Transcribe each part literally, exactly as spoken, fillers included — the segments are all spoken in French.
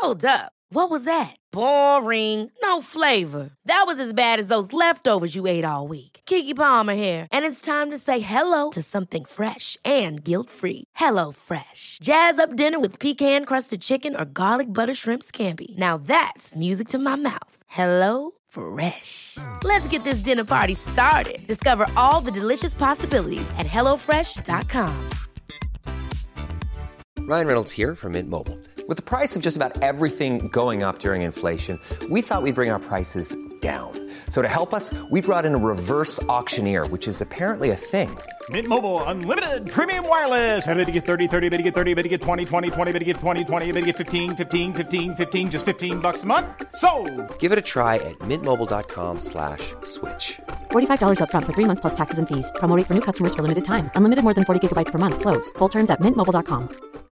Hold up. What was that? Boring. No flavor. That was as bad as those leftovers you ate all week. Keke Palmer here, and it's time to say hello to something fresh and guilt-free. Hello Fresh. Jazz up dinner with pecan-crusted chicken or garlic butter shrimp scampi. Now that's music to my mouth. Hello Fresh. Let's get this dinner party started. Discover all the delicious possibilities at hello fresh dot com. Ryan Reynolds here from Mint Mobile. With the price of just about everything going up during inflation, we thought we'd bring our prices down. So to help us, we brought in a reverse auctioneer, which is apparently a thing. Mint Mobile Unlimited Premium Wireless. How to get thirty, thirty, how to get thirty, how to get twenty, twenty, twenty, how to get twenty, twenty, how to get fifteen, fifteen, fifteen, fifteen, just fifteen bucks a month? Sold! Give it a try at mintmobile.com slash switch. forty-five dollars up front for three months plus taxes and fees. Promo rate for new customers for limited time. Unlimited more than forty gigabytes per month. Slows full terms at mint mobile dot com.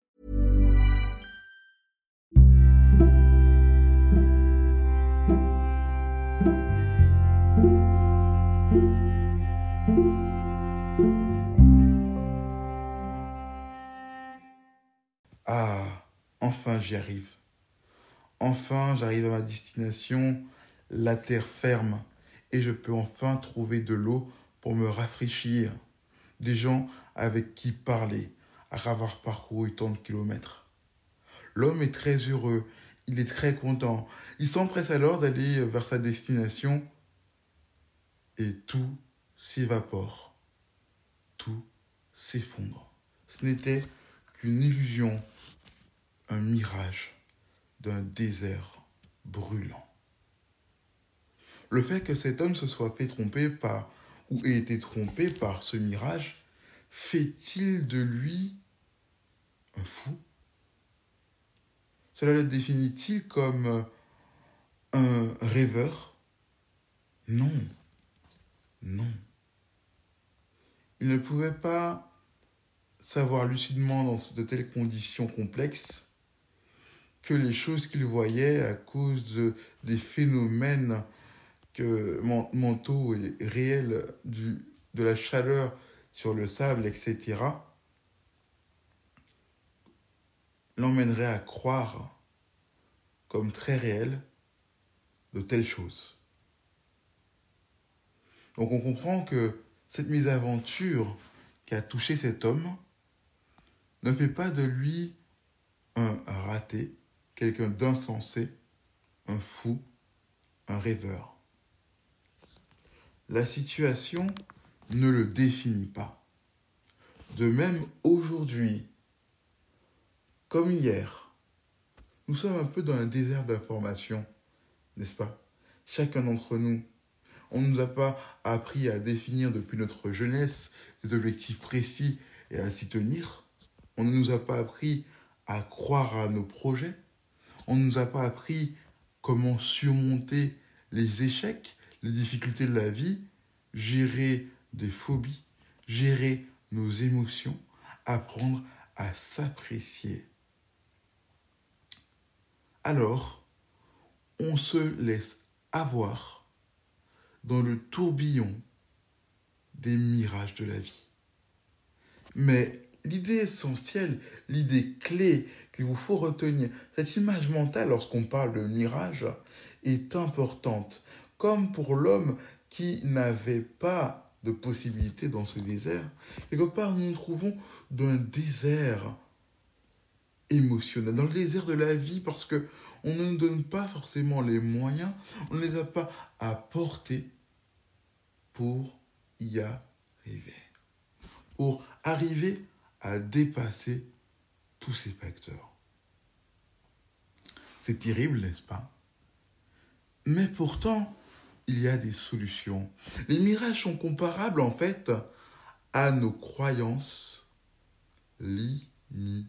Ah, enfin j'y arrive. Enfin j'arrive à ma destination, la terre ferme, et je peux enfin trouver de l'eau pour me rafraîchir. Des gens avec qui parler, après avoir parcouru tant de kilomètres. L'homme est très heureux, il est très content. Il s'empresse alors d'aller vers sa destination et tout s'évapore. Tout s'effondre. Ce n'était qu'une illusion, un mirage d'un désert brûlant. Le fait que cet homme se soit fait tromper par, ou ait été trompé par ce mirage, fait-il de lui un fou? Cela le définit-il comme un rêveur? Non, non. Il ne pouvait pas savoir lucidement dans de telles conditions complexes que les choses qu'il voyait à cause de, des phénomènes que, mentaux et réels du, de la chaleur sur le sable, et cetera, l'emmènerait à croire comme très réel de telles choses. Donc on comprend que cette mésaventure qui a touché cet homme ne fait pas de lui un raté, quelqu'un d'insensé, un fou, un rêveur. La situation ne le définit pas. De même, aujourd'hui, comme hier, nous sommes un peu dans un désert d'informations, n'est-ce pas? Chacun d'entre nous, on ne nous a pas appris à définir depuis notre jeunesse des objectifs précis et à s'y tenir. On ne nous a pas appris à croire à nos projets. On ne nous a pas appris comment surmonter les échecs, les difficultés de la vie, gérer des phobies, gérer nos émotions, apprendre à s'apprécier. Alors, on se laisse avoir dans le tourbillon des mirages de la vie. Mais l'idée essentielle, l'idée clé qu'il vous faut retenir, cette image mentale lorsqu'on parle de mirage est importante. Comme pour l'homme qui n'avait pas de possibilité dans ce désert, quelque part nous nous trouvons dans un désert émotionnel, dans le désert de la vie, parce que on ne nous donne pas forcément les moyens, on ne les a pas apportés pour y arriver, pour arriver à dépasser tous ces facteurs. C'est terrible, n'est-ce pas? Mais pourtant, il y a des solutions. Les mirages sont comparables, en fait, à nos croyances limitantes.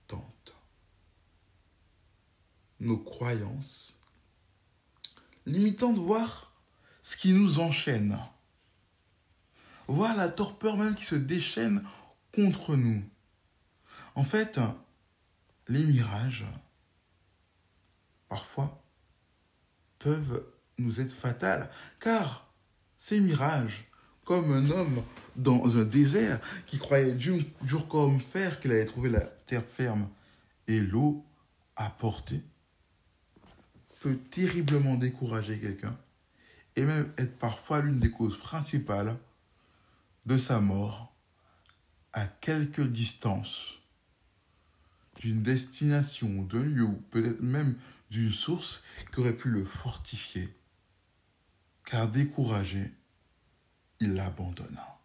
Nos croyances limitantes, voire ce qui nous enchaîne. Voir la torpeur même qui se déchaîne contre nous. En fait, les mirages, parfois, peuvent nous être fatals, car ces mirages, comme un homme dans un désert qui croyait dur, dur comme fer qu'il allait trouver la terre ferme et l'eau à portée, peut terriblement décourager quelqu'un et même être parfois l'une des causes principales de sa mort à quelque distance d'une destination, d'un lieu ou peut-être même d'une source qui aurait pu le fortifier. Car découragé, il l'abandonna.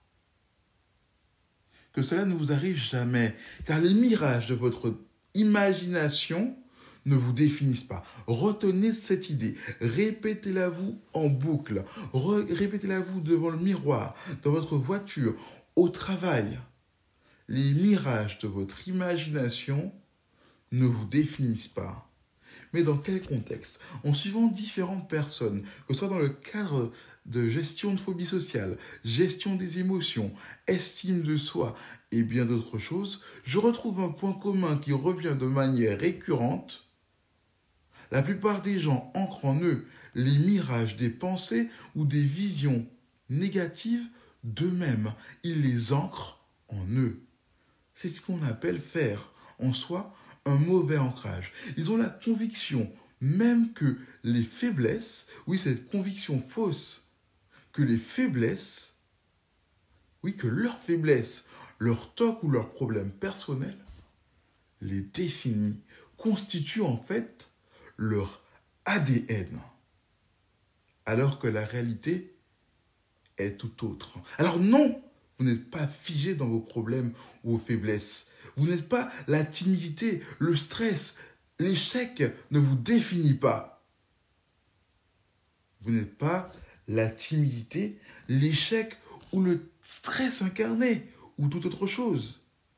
Que cela ne vous arrive jamais, car les mirages de votre imagination ne vous définissent pas. Retenez cette idée, répétez-la vous en boucle, Re- répétez-la vous devant le miroir, dans votre voiture, au travail. Les mirages de votre imagination ne vous définissent pas. Mais dans quel contexte? En suivant différentes personnes, que ce soit dans le cadre de gestion de phobie sociale, gestion des émotions, estime de soi et bien d'autres choses, je retrouve un point commun qui revient de manière récurrente. La plupart des gens ancrent en eux les mirages des pensées ou des visions négatives d'eux-mêmes. Ils les ancrent en eux. C'est ce qu'on appelle faire en soi un mauvais ancrage. Ils ont la conviction même que les faiblesses, oui, cette conviction fausse, que les faiblesses, oui, que leurs faiblesses, leur toc ou leurs problèmes personnels, les définit, constituent en fait leur A D N. Alors que la réalité est tout autre. Alors non, vous n'êtes pas figé dans vos problèmes ou vos faiblesses. Vous n'êtes pas la timidité, le stress, l'échec ne vous définit pas. Vous n'êtes pas la timidité, l'échec ou le stress incarné ou toute autre chose.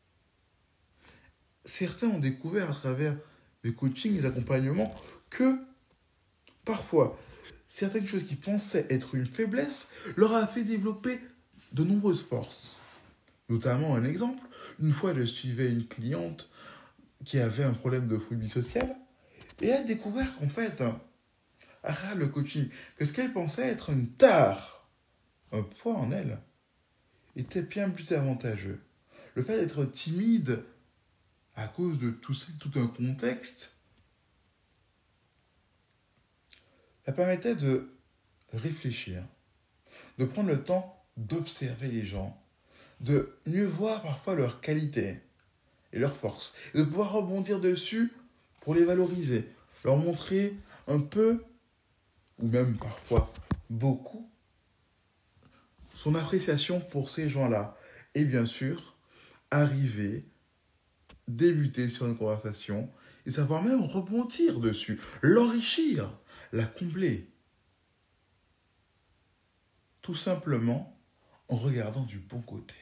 Certains ont découvert à travers les coachings, les accompagnements, que parfois, certaines choses qui pensaient être une faiblesse leur a fait développer de nombreuses forces. Notamment un exemple, une fois je suivais une cliente qui avait un problème de phobie sociale et elle a découvert qu'en fait, à travers le coaching, que ce qu'elle pensait être une tare, un poids en elle, était bien plus avantageux. Le fait d'être timide à cause de tout, tout un contexte, ça permettait de réfléchir, de prendre le temps d'observer les gens, de mieux voir parfois leurs qualités et leurs forces, et de pouvoir rebondir dessus pour les valoriser, leur montrer un peu, ou même parfois beaucoup, son appréciation pour ces gens-là. Et bien sûr, arriver, débuter sur une conversation, et savoir même rebondir dessus, l'enrichir, la combler. Tout simplement en regardant du bon côté.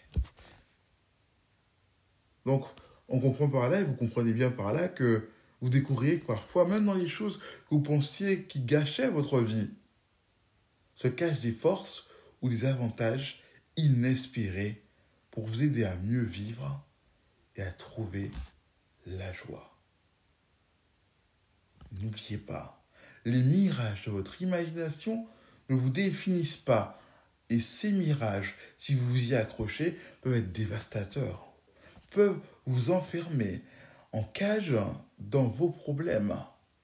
Donc, on comprend par là, et vous comprenez bien par là, que vous découvriez que parfois, même dans les choses que vous pensiez qui gâchaient votre vie, se cachent des forces ou des avantages inespérés pour vous aider à mieux vivre et à trouver la joie. N'oubliez pas, les mirages de votre imagination ne vous définissent pas. Et ces mirages, si vous vous y accrochez, peuvent être dévastateurs, peuvent vous enfermer en cage dans vos problèmes,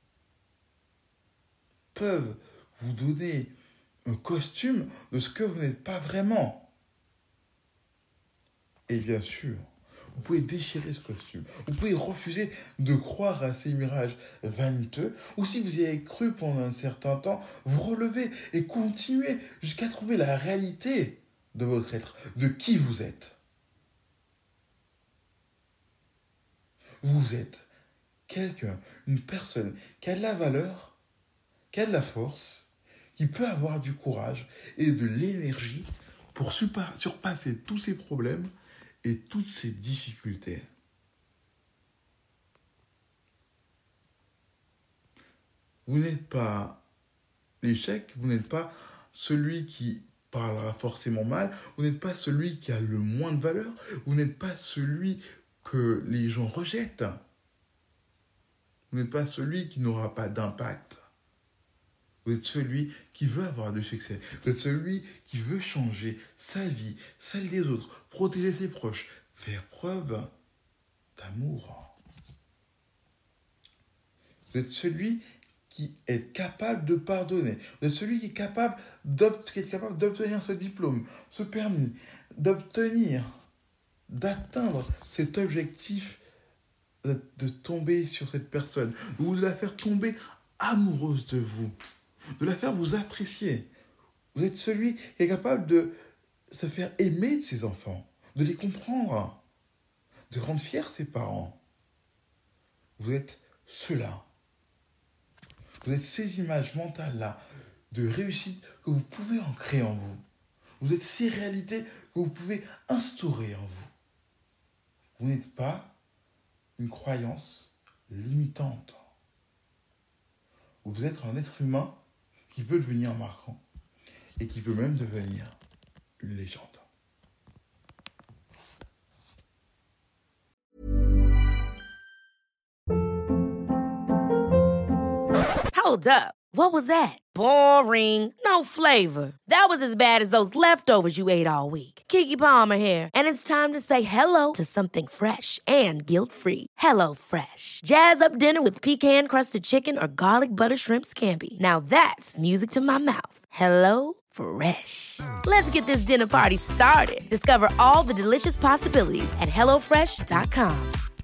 peuvent vous donner un costume de ce que vous n'êtes pas vraiment. Et bien sûr, vous pouvez déchirer ce costume, vous pouvez refuser de croire à ces mirages vaniteux, ou si vous y avez cru pendant un certain temps, vous relever et continuer jusqu'à trouver la réalité de votre être, de qui vous êtes. Vous êtes quelqu'un, une personne qui a de la valeur, qui a de la force, qui peut avoir du courage et de l'énergie pour surpasser tous ces problèmes et toutes ces difficultés. Vous n'êtes pas l'échec, vous n'êtes pas celui qui parlera forcément mal, vous n'êtes pas celui qui a le moins de valeur, vous n'êtes pas celui que les gens rejettent. Vous n'êtes pas celui qui n'aura pas d'impact. Vous êtes celui qui veut avoir du succès. Vous êtes celui qui veut changer sa vie, celle des autres, protéger ses proches, faire preuve d'amour. Vous êtes celui qui est capable de pardonner. Vous êtes celui qui est capable, d'obt- qui est capable d'obtenir ce diplôme, ce permis, d'obtenir, d'atteindre cet objectif de, de tomber sur cette personne, ou de la faire tomber amoureuse de vous, de la faire vous apprécier. Vous êtes celui qui est capable de se faire aimer de ses enfants, de les comprendre, de rendre fiers ses parents. Vous êtes cela. Vous êtes ces images mentales-là de réussite que vous pouvez ancrer en vous. Vous êtes ces réalités que vous pouvez instaurer en vous. Vous n'êtes pas une croyance limitante. Vous êtes un être humain qui peut devenir marquant et qui peut même devenir une légende. Hold up. What was that? Boring. No flavor. That was as bad as those leftovers you ate all week. Keke Palmer here, and it's time to say hello to something fresh and guilt-free. Hello Fresh. Jazz up dinner with pecan-crusted chicken or garlic butter shrimp scampi. Now that's music to my mouth. Hello Fresh. Let's get this dinner party started. Discover all the delicious possibilities at hello fresh dot com.